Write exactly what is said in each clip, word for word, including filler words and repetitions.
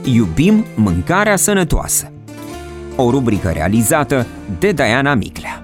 Iubim mâncarea sănătoasă. O rubrică realizată de Diana Miclea.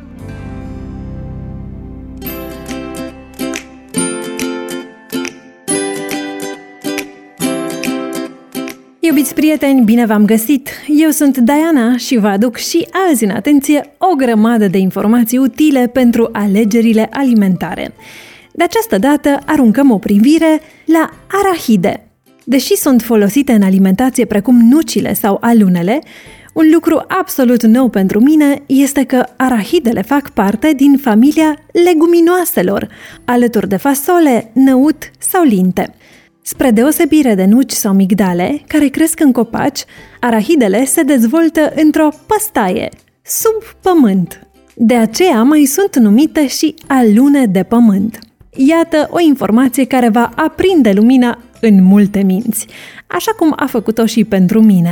Iubiți prieteni, bine v-am găsit! Eu sunt Diana și vă aduc și azi în atenție o grămadă de informații utile pentru alegerile alimentare. De această dată aruncăm o privire la arahide. Deși sunt folosite în alimentație precum nucile sau alunele, un lucru absolut nou pentru mine este că arahidele fac parte din familia leguminoaselor, alături de fasole, năut sau linte. Spre deosebire de nuci sau migdale, care cresc în copaci, arahidele se dezvoltă într-o păstaie, sub pământ. De aceea mai sunt numite și alune de pământ. Iată o informație care va aprinde lumina în multe minți, așa cum a făcut-o și pentru mine.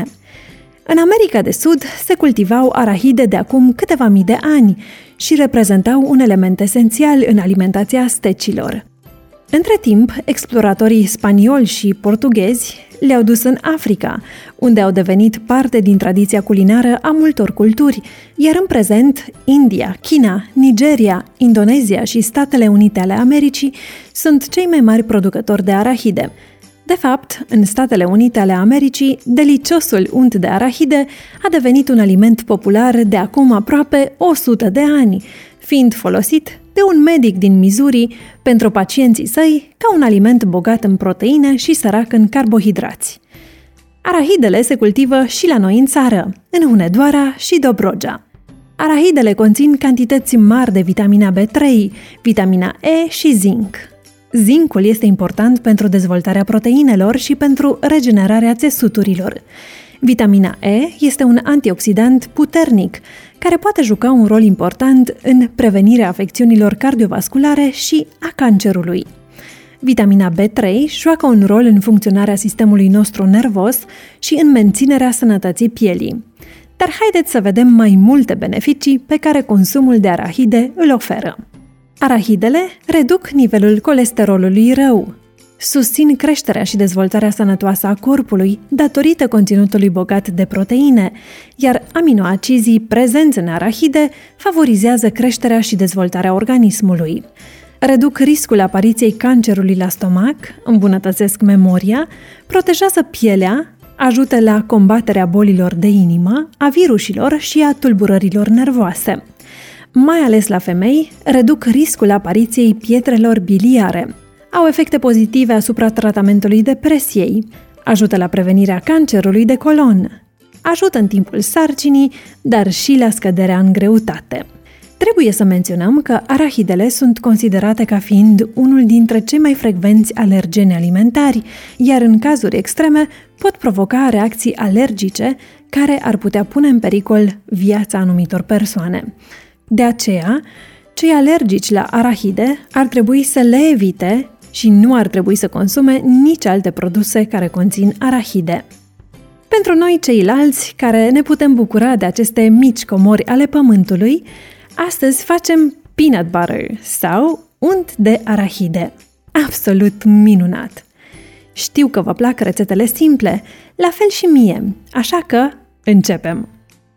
În America de Sud se cultivau arahide de acum câteva mii de ani și reprezentau un element esențial în alimentația aztecilor. Între timp, exploratorii spanioli și portughezi le-au dus în Africa, unde au devenit parte din tradiția culinară a multor culturi, iar în prezent, India, China, Nigeria, Indonezia și Statele Unite ale Americii sunt cei mai mari producători de arahide. De fapt, în Statele Unite ale Americii, deliciosul unt de arahide a devenit un aliment popular de acum aproape o sută de ani, fiind folosit de un medic din Missouri pentru pacienții săi ca un aliment bogat în proteine și sărac în carbohidrați. Arahidele se cultivă și la noi în țară, în Hunedoara și Dobrogea. Arahidele conțin cantități mari de vitamina B trei, vitamina E și zinc. Zincul este important pentru dezvoltarea proteinelor și pentru regenerarea țesuturilor. Vitamina E este un antioxidant puternic, care poate juca un rol important în prevenirea afecțiunilor cardiovasculare și a cancerului. Vitamina B trei joacă un rol în funcționarea sistemului nostru nervos și în menținerea sănătății pielii. Dar haideți să vedem mai multe beneficii pe care consumul de arahide îl oferă. Arahidele reduc nivelul colesterolului rău, susțin creșterea și dezvoltarea sănătoasă a corpului datorită conținutului bogat de proteine, iar aminoacizii prezenți în arahide favorizează creșterea și dezvoltarea organismului. Reduc riscul apariției cancerului la stomac, îmbunătățesc memoria, protejează pielea, ajută la combaterea bolilor de inimă, a virusilor și a tulburărilor nervoase. Mai ales la femei, reduc riscul apariției pietrelor biliare. Au efecte pozitive asupra tratamentului depresiei, ajută la prevenirea cancerului de colon, ajută în timpul sarcinii, dar și la scăderea în greutate. Trebuie să menționăm că arahidele sunt considerate ca fiind unul dintre cei mai frecvenți alergeni alimentari, iar în cazuri extreme pot provoca reacții alergice care ar putea pune în pericol viața anumitor persoane. De aceea, cei alergici la arahide ar trebui să le evite și nu ar trebui să consume nici alte produse care conțin arahide. Pentru noi ceilalți, care ne putem bucura de aceste mici comori ale pământului, astăzi facem peanut butter sau unt de arahide. Absolut minunat! Știu că vă plac rețetele simple, la fel și mie, așa că începem!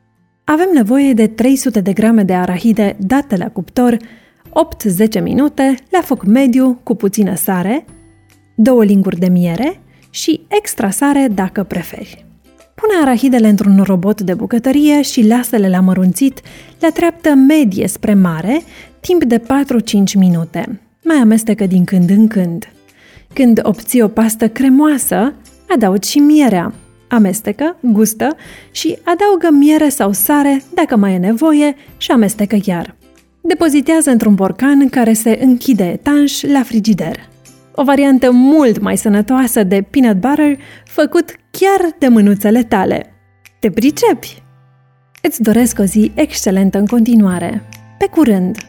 Avem nevoie de trei sute de grame de arahide date la cuptor, opt-zece minute, la foc mediu, cu puțină sare, două linguri de miere și extra sare dacă preferi. Pune arahidele într-un robot de bucătărie și lasă-le la mărunțit la treaptă medie spre mare, timp de patru-cinci minute. Mai amestecă din când în când. Când obții o pastă cremoasă, adaugi și mierea. Amestecă, gustă și adaugă miere sau sare dacă mai e nevoie și amestecă iar. Depozitează într-un borcan care se închide etanș la frigider. O variantă mult mai sănătoasă de peanut butter făcut chiar de mânuțele tale. Te pricepi? Îți doresc o zi excelentă în continuare. Pe curând!